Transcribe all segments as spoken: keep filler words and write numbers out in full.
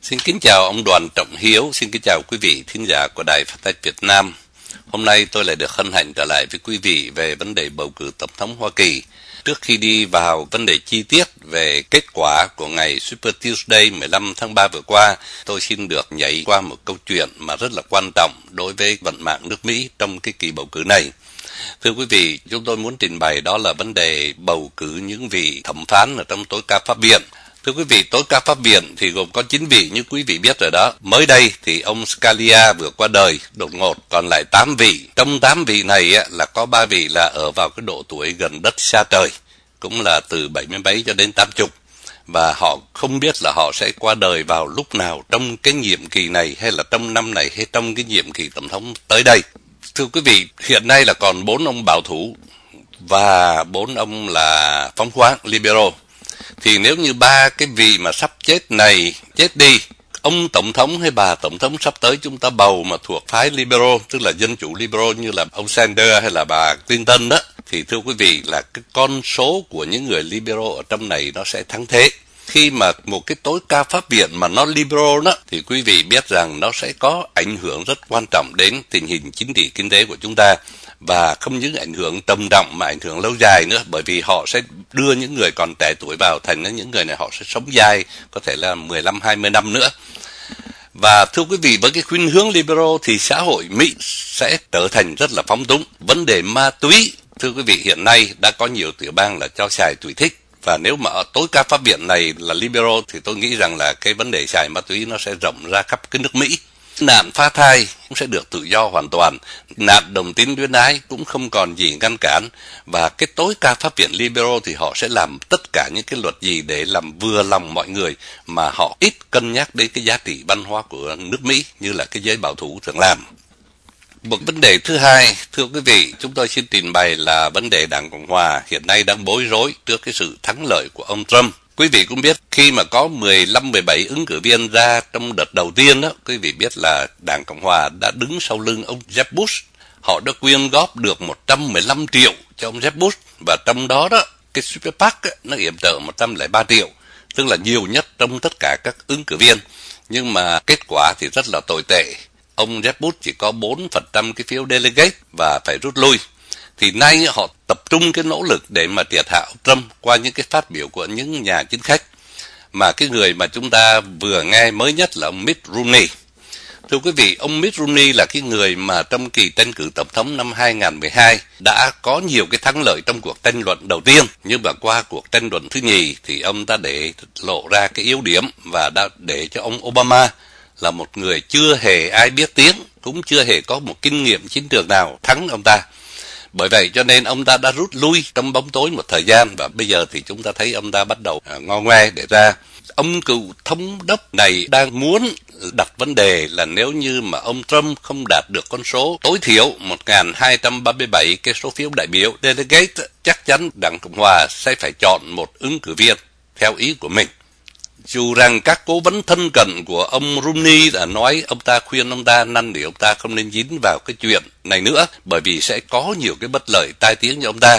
Xin kính chào ông Đoàn Trọng Hiếu, xin kính chào quý vị thính giả của Đài Phát thanh Việt Nam. Hôm nay tôi lại được hân hạnh trở lại với quý vị về vấn đề bầu cử Tổng thống Hoa Kỳ. Trước khi đi vào vấn đề chi tiết về kết quả của ngày Super Tuesday mười lăm tháng ba vừa qua, tôi xin được nhảy qua một câu chuyện mà rất là quan trọng đối với vận mạng nước Mỹ trong cái kỳ bầu cử này. Thưa quý vị, chúng tôi muốn trình bày đó là vấn đề bầu cử những vị thẩm phán ở trong tối cao pháp viện. Thưa quý vị, tối cao pháp viện thì gồm có chín vị như quý vị biết rồi đó. Mới đây thì ông Scalia vừa qua đời đột ngột, còn lại tám vị. Trong tám vị này á, là có ba vị là ở vào cái độ tuổi gần đất xa trời, cũng là từ bảy mươi mấy cho đến tám mươi. Và họ không biết là họ sẽ qua đời vào lúc nào trong cái nhiệm kỳ này, hay là trong năm này, hay trong cái nhiệm kỳ tổng thống tới đây. Thưa quý vị, hiện nay là còn bốn ông bảo thủ và bốn ông là phóng khoáng, liberal. Thì nếu như ba cái vị mà sắp chết này chết đi, ông tổng thống hay bà tổng thống sắp tới chúng ta bầu mà thuộc phái liberal, tức là dân chủ liberal như là ông Sanders hay là bà Clinton đó, thì thưa quý vị là cái con số của những người liberal ở trong này nó sẽ thắng thế. Khi mà một cái tối cao pháp viện mà nó liberal đó, thì quý vị biết rằng nó sẽ có ảnh hưởng rất quan trọng đến tình hình chính trị kinh tế của chúng ta. Và không những ảnh hưởng trầm trọng mà ảnh hưởng lâu dài nữa, bởi vì họ sẽ đưa những người còn trẻ tuổi vào, thành ra những người này họ sẽ sống dài, có thể là mười lăm hai mươi năm nữa. Và thưa quý vị, với cái khuynh hướng liberal thì xã hội Mỹ sẽ trở thành rất là phóng túng. Vấn đề ma túy, thưa quý vị, hiện nay đã có nhiều tiểu bang là cho xài tùy thích. Và nếu mà ở tối cao pháp viện này là liberal thì tôi nghĩ rằng là cái vấn đề xài ma túy nó sẽ rộng ra khắp cái nước Mỹ. Nạn phá thai cũng sẽ được tự do hoàn toàn, nạn đồng tính luyến ái cũng không còn gì ngăn cản, và cái tối cao pháp viện liberal thì họ sẽ làm tất cả những cái luật gì để làm vừa lòng mọi người, mà họ ít cân nhắc đến cái giá trị văn hóa của nước Mỹ như là cái giới bảo thủ thường làm. Một vấn đề thứ hai, thưa quý vị, chúng tôi xin trình bày là vấn đề Đảng Cộng Hòa hiện nay đang bối rối trước cái sự thắng lợi của ông Trump. Quý vị cũng biết khi mà có mười lăm mười bảy ứng cử viên ra trong đợt đầu tiên đó, quý vị biết là Đảng Cộng Hòa đã đứng sau lưng ông Jeb Bush. Họ đã quyên góp được một trăm mười lăm triệu cho ông Jeb Bush, và trong đó đó cái Super PAC ấy, nó yểm trợ một trăm lẻ ba triệu, tức là nhiều nhất trong tất cả các ứng cử viên. Nhưng mà kết quả thì rất là tồi tệ. Ông Jeb Bush chỉ có bốn phần trăm cái phiếu delegate và phải rút lui. Thì nay họ tập trung cái nỗ lực để mà triệt hạ ông Trump qua những cái phát biểu của những nhà chính khách. Mà cái người mà chúng ta vừa nghe mới nhất là ông Mitt Romney. Thưa quý vị, ông Mitt Romney là cái người mà trong kỳ tranh cử tổng thống năm hai không một hai đã có nhiều cái thắng lợi trong cuộc tranh luận đầu tiên. Nhưng mà qua cuộc tranh luận thứ nhì thì ông ta để lộ ra cái yếu điểm và đã để cho ông Obama là một người chưa hề ai biết tiếng, cũng chưa hề có một kinh nghiệm chiến trường nào thắng ông ta. Bởi vậy cho nên ông ta đã rút lui trong bóng tối một thời gian, và bây giờ thì chúng ta thấy ông ta bắt đầu à, ngo ngoe để ra. Ông cựu thống đốc này đang muốn đặt vấn đề là nếu như mà ông Trump không đạt được con số tối thiểu một nghìn hai trăm ba mươi bảy cái số phiếu đại biểu delegate, chắc chắn Đảng Cộng Hòa sẽ phải chọn một ứng cử viên theo ý của mình. Dù rằng các cố vấn thân cận của ông Romney đã nói ông ta khuyên ông ta năn nỉ ông ta không nên dính vào cái chuyện này nữa, bởi vì sẽ có nhiều cái bất lợi tai tiếng cho ông ta.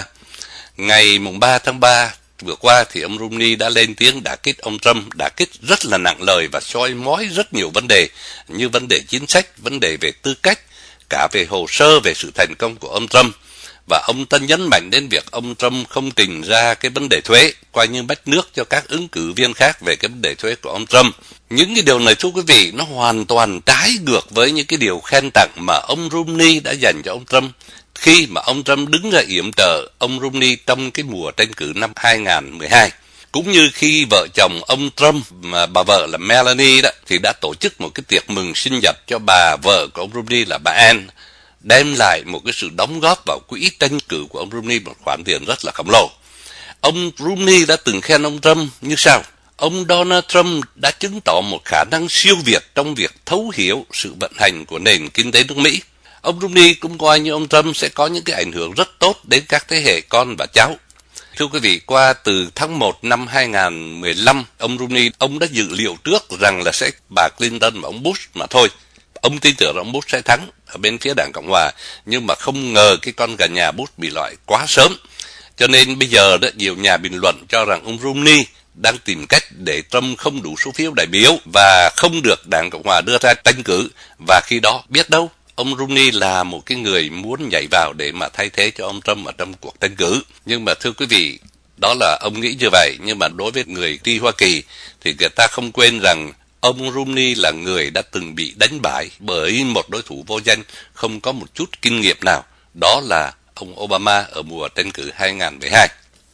Ngày mùng ba tháng ba vừa qua thì ông Romney đã lên tiếng đả kích ông Trump, đả kích rất là nặng lời và soi mói rất nhiều vấn đề, như vấn đề chính sách, vấn đề về tư cách, cả về hồ sơ về sự thành công của ông Trump. Và ông ta nhấn mạnh đến việc ông Trump không trình ra cái vấn đề thuế, coi như bách nước cho các ứng cử viên khác về cái vấn đề thuế của ông Trump. Những cái điều này thưa quý vị, nó hoàn toàn trái ngược với những cái điều khen tặng mà ông Romney đã dành cho ông Trump khi mà ông Trump đứng ra yểm trợ ông Romney trong cái mùa tranh cử năm hai không một hai. Cũng như khi vợ chồng ông Trump, mà bà vợ là Melania đó, thì đã tổ chức một cái tiệc mừng sinh nhật cho bà vợ của ông Romney là bà Ann, đem lại một cái sự đóng góp vào quỹ tranh cử của ông Romney một khoản tiền rất là khổng lồ. Ông Romney đã từng khen ông Trump như sau: ông Donald Trump đã chứng tỏ một khả năng siêu việt trong việc thấu hiểu sự vận hành của nền kinh tế nước Mỹ. Ông Romney cũng coi như ông Trump sẽ có những cái ảnh hưởng rất tốt đến các thế hệ con và cháu. Thưa quý vị, qua từ tháng một năm hai không một lăm, ông Romney, ông đã dự liệu trước rằng là sẽ bà Clinton và ông Bush mà thôi. Ông tin tưởng ông Bush sẽ thắng ở bên phía Đảng Cộng Hòa, nhưng mà không ngờ cái con gà nhà Bush bị loại quá sớm. Cho nên bây giờ đó, nhiều nhà bình luận cho rằng ông Romney đang tìm cách để Trump không đủ số phiếu đại biểu và không được Đảng Cộng Hòa đưa ra tranh cử. Và khi đó biết đâu ông Romney là một cái người muốn nhảy vào để mà thay thế cho ông Trump ở trong cuộc tranh cử. Nhưng mà thưa quý vị, đó là ông nghĩ như vậy, nhưng mà đối với người đi Hoa Kỳ thì người ta không quên rằng ông Romney là người đã từng bị đánh bại bởi một đối thủ vô danh không có một chút kinh nghiệm nào, đó là ông Obama ở mùa tranh cử hai không một hai.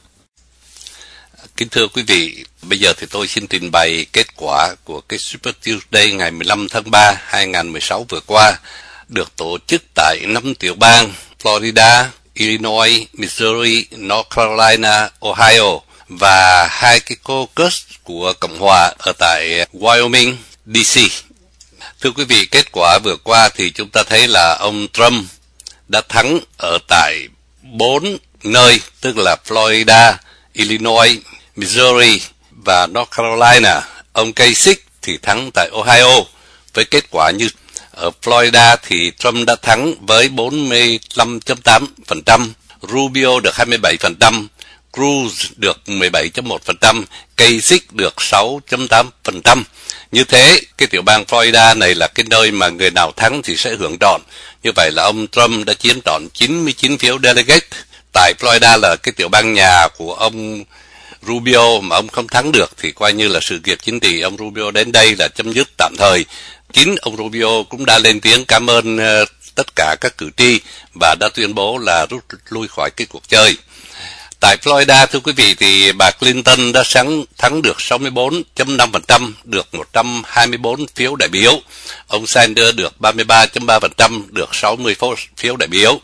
Kính thưa quý vị, bây giờ thì tôi xin trình bày kết quả của cái Super Tuesday ngày mười lăm tháng ba hai nghìn không trăm mười sáu vừa qua, được tổ chức tại năm tiểu bang Florida, Illinois, Missouri, North Carolina, Ohio và hai cái caucus của Cộng hòa ở tại Wyoming, đê xê. Thưa quý vị, kết quả vừa qua thì chúng ta thấy là ông Trump đã thắng ở tại bốn nơi, tức là Florida, Illinois, Missouri và North Carolina. Ông Kasich thì thắng tại Ohio với kết quả như ở Florida thì Trump đã thắng với bốn mươi lăm phẩy tám phần trăm, Rubio được hai mươi bảy phần trăm, Cruz được mười bảy phẩy một phần trăm, Kasich được sáu phẩy tám phần trăm. Như thế, cái tiểu bang Florida này là cái nơi mà người nào thắng thì sẽ hưởng trọn. Như vậy là ông Trump đã chiếm trọn chín mươi chín phiếu delegate. Tại Florida là cái tiểu bang nhà của ông Rubio mà ông không thắng được thì coi như là sự nghiệp chính trị ông Rubio đến đây là chấm dứt tạm thời. Chính ông Rubio cũng đã lên tiếng cảm ơn uh, tất cả các cử tri và đã tuyên bố là rút lui khỏi cái cuộc chơi. Tại Florida, thưa quý vị, thì bà Clinton đã sáng thắng được sáu mươi bốn phẩy năm phần trăm, được một trăm hai mươi bốn phiếu đại biểu. Ông Sanders được ba mươi ba phẩy ba phần trăm, được sáu mươi phiếu đại biểu.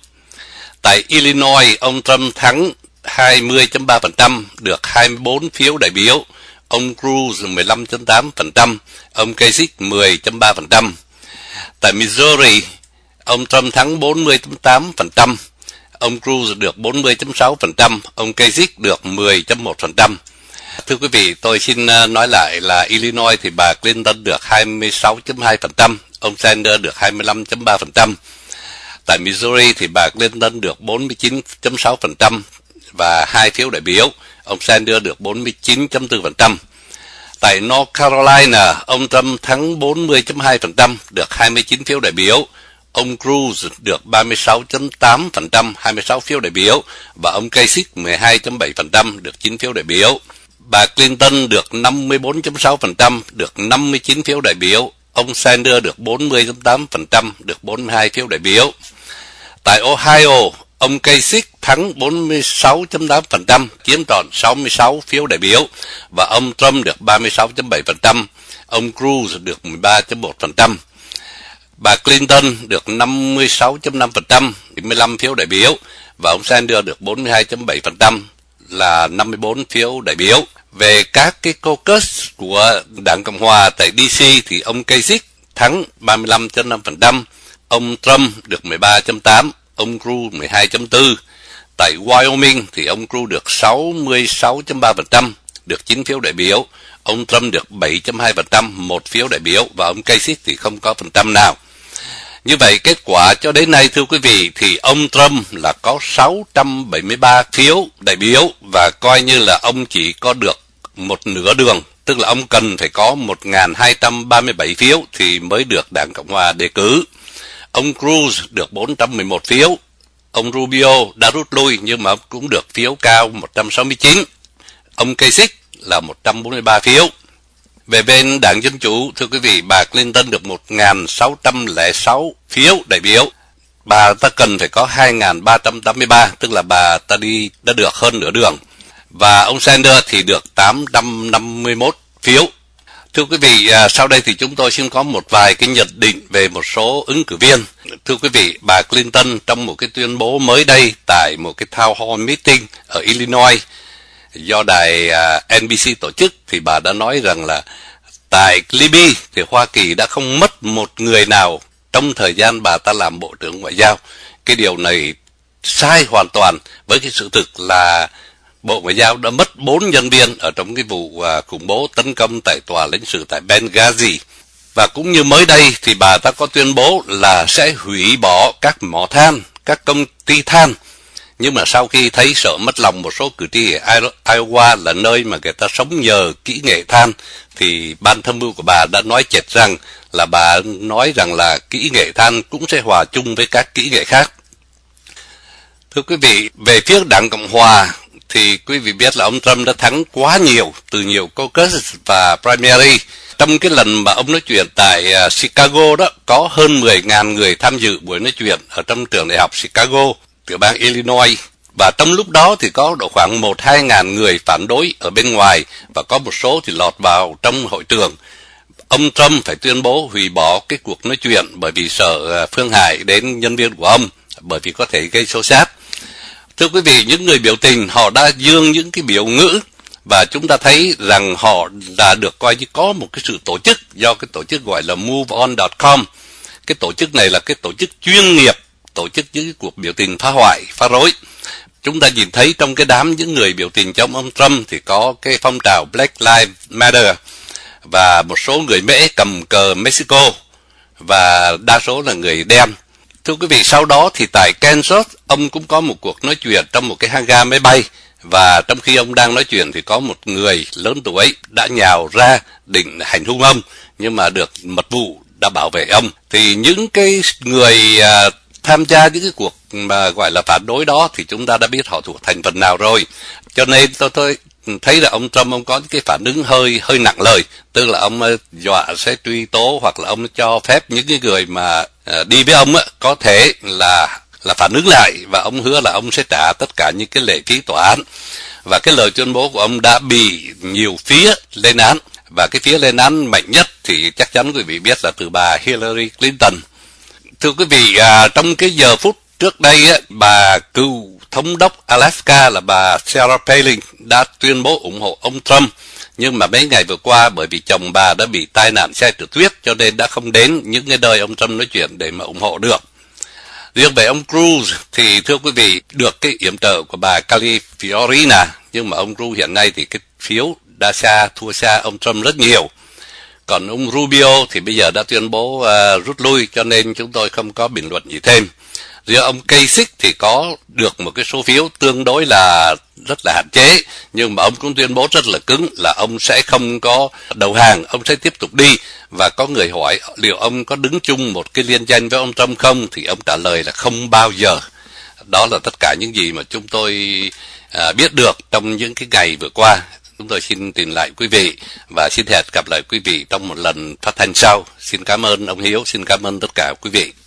Tại Illinois, ông Trump thắng hai mươi phẩy ba phần trăm, được hai mươi bốn phiếu đại biểu. Ông Cruz mười lăm phẩy tám phần trăm, ông Kasich mười phẩy ba phần trăm. Tại Missouri, ông Trump thắng bốn mươi phẩy tám phần trăm, ông Cruz được bốn mươi phẩy sáu phần trăm, ông Kasich được mười phẩy một phần trăm. Thưa quý vị, tôi xin nói lại là Illinois thì bà Clinton được hai mươi sáu phẩy hai phần trăm, ông Sanders được hai mươi lăm phẩy ba phần trăm. Tại Missouri thì bà Clinton được bốn mươi chín phẩy sáu phần trăm và hai phiếu đại biểu, ông Sanders được bốn mươi chín phẩy bốn phần trăm. Tại North Carolina, ông Trump thắng bốn mươi phẩy hai phần trăm, được hai mươi chín phiếu đại biểu. Ông Cruz được ba mươi sáu phẩy tám phần trăm, hai mươi sáu phiếu đại biểu, và ông Kasich mười hai phẩy bảy phần trăm, được chín phiếu đại biểu. Bà Clinton được năm mươi bốn phẩy sáu phần trăm, được năm mươi chín phiếu đại biểu. Ông Sanders được bốn mươi phẩy tám phần trăm, được bốn mươi hai phiếu đại biểu. Tại Ohio, ông Kasich thắng bốn mươi sáu phẩy tám phần trăm, chiếm trọn sáu mươi sáu phiếu đại biểu, và ông Trump được ba mươi sáu phẩy bảy phần trăm, ông Cruz được mười ba phẩy một phần trăm. Bà Clinton được năm mươi sáu phẩy năm phần trăm, bảy mươi lăm phiếu đại biểu, và ông Sanders được bốn mươi hai phẩy bảy phần trăm, là năm mươi bốn phiếu đại biểu. Về các cái caucus của Đảng Cộng Hòa tại đê xê thì ông Kasich thắng ba mươi lăm phẩy năm phần trăm, ông Trump được mười ba phẩy tám, ông Cruz mười hai phẩy bốn. Tại Wyoming thì ông Cruz được sáu mươi sáu phẩy ba phần trăm, được chín phiếu đại biểu. Ông Trump được bảy phẩy hai phần trăm, một phiếu đại biểu, và ông Kasich thì không có phần trăm nào. Như vậy kết quả cho đến nay, thưa quý vị, thì ông Trump là có sáu trăm bảy mươi ba phiếu đại biểu, và coi như là ông chỉ có được một nửa đường, tức là ông cần phải có một nghìn hai trăm ba mươi bảy phiếu thì mới được Đảng Cộng Hòa đề cử. Ông Cruz được bốn trăm mười một phiếu. Ông Rubio đã rút lui nhưng mà cũng được phiếu cao một trăm sáu mươi chín. Ông Kasich là một trăm bốn mươi ba phiếu. Về bên Đảng Dân Chủ, thưa quý vị, bà Clinton được một nghìn sáu trăm lẻ sáu phiếu đại biểu. Bà ta cần phải có hai nghìn ba trăm tám mươi ba, tức là bà ta đi đã được hơn nửa đường. Và ông Sanders thì được tám trăm năm mươi mốt phiếu. Thưa quý vị, sau đây thì chúng tôi xin có một vài cái nhận định về một số ứng cử viên. Thưa quý vị, bà Clinton trong một cái tuyên bố mới đây tại một cái town hall meeting ở Illinois do đài en bê xê tổ chức, thì bà đã nói rằng là tại Libya thì Hoa Kỳ đã không mất một người nào trong thời gian bà ta làm Bộ trưởng Ngoại giao. Cái điều này sai hoàn toàn với cái sự thực là Bộ Ngoại giao đã mất bốn nhân viên ở trong cái vụ uh, khủng bố tấn công tại tòa lãnh sự tại Benghazi. Và cũng như mới đây thì bà ta có tuyên bố là sẽ hủy bỏ các mỏ than, các công ty than Nhưng mà sau khi thấy sợ mất lòng một số cử tri ở Iowa là nơi mà người ta sống nhờ kỹ nghệ than, thì ban tham mưu của bà đã nói chệch rằng là bà nói rằng là kỹ nghệ than cũng sẽ hòa chung với các kỹ nghệ khác. Thưa quý vị, về phía Đảng Cộng Hòa thì quý vị biết là ông Trump đã thắng quá nhiều từ nhiều caucus và primary. Trong cái lần mà ông nói chuyện tại uh, Chicago đó, có hơn mười nghìn người tham dự buổi nói chuyện ở trong trường đại học Chicago, tiểu bang Illinois. Và trong lúc đó thì có độ khoảng một hai ngàn người phản đối ở bên ngoài, và có một số thì lọt vào trong hội trường. Ông Trump phải tuyên bố hủy bỏ cái cuộc nói chuyện bởi vì sợ uh, phương hại đến nhân viên của ông, bởi vì có thể gây xô xát. Thưa quý vị, những người biểu tình họ đã dương những cái biểu ngữ, và chúng ta thấy rằng họ đã được coi như có một cái sự tổ chức do cái tổ chức gọi là move on chấm com. Cái tổ chức này là cái tổ chức chuyên nghiệp tổ chức những cái cuộc biểu tình phá hoại, phá rối. Chúng ta nhìn thấy trong cái đám những người biểu tình chống ông Trump thì có cái phong trào Black Lives Matter, và một số người Mễ cầm cờ Mexico, và đa số là người đen. Thưa quý vị, sau đó thì tại Kansas, ông cũng có một cuộc nói chuyện trong một cái hang ga máy bay, và trong khi ông đang nói chuyện thì có một người lớn tuổi đã nhào ra định hành hung ông, nhưng mà được mật vụ đã bảo vệ ông. Thì những cái người à, tham gia những cái cuộc mà gọi là phản đối đó thì chúng ta đã biết họ thuộc thành phần nào rồi. Cho nên tôi tôi thấy là ông Trump ông có cái phản ứng hơi hơi nặng lời, tức là ông dọa sẽ truy tố, hoặc là ông cho phép những cái người mà à, đi với ông á, có thể là là phản ứng lại, và ông hứa là ông sẽ trả tất cả những cái lệ phí tòa án. Và cái lời tuyên bố của ông đã bị nhiều phía lên án, và cái phía lên án mạnh nhất thì chắc chắn quý vị biết là từ bà Hillary Clinton. Thưa quý vị, à, trong cái giờ phút trước đây á, bà cựu thống đốc Alaska là bà Sarah Palin đã tuyên bố ủng hộ ông Trump, nhưng mà mấy ngày vừa qua bởi vì chồng bà đã bị tai nạn xe trượt tuyết cho nên đã không đến những cái nơi ông Trump nói chuyện để mà ủng hộ được. Riêng về ông Cruz thì thưa quý vị, được cái yểm trợ của bà California, nhưng mà ông Cruz hiện nay thì cái phiếu đã xa, thua xa ông Trump rất nhiều. Còn ông Rubio thì bây giờ đã tuyên bố uh, rút lui, cho nên chúng tôi không có bình luận gì thêm. Riêng ông Kasich thì có được một cái số phiếu tương đối là rất là hạn chế, nhưng mà ông cũng tuyên bố rất là cứng là ông sẽ không có đầu hàng, ông sẽ tiếp tục đi. Và có người hỏi liệu ông có đứng chung một cái liên danh với ông Trump không, thì ông trả lời là không bao giờ. Đó là tất cả những gì mà chúng tôi à, biết được trong những cái ngày vừa qua. Chúng tôi xin tìm lại quý vị và xin hẹn gặp lại quý vị trong một lần phát thanh sau. Xin cảm ơn ông Hiếu, xin cảm ơn tất cả quý vị.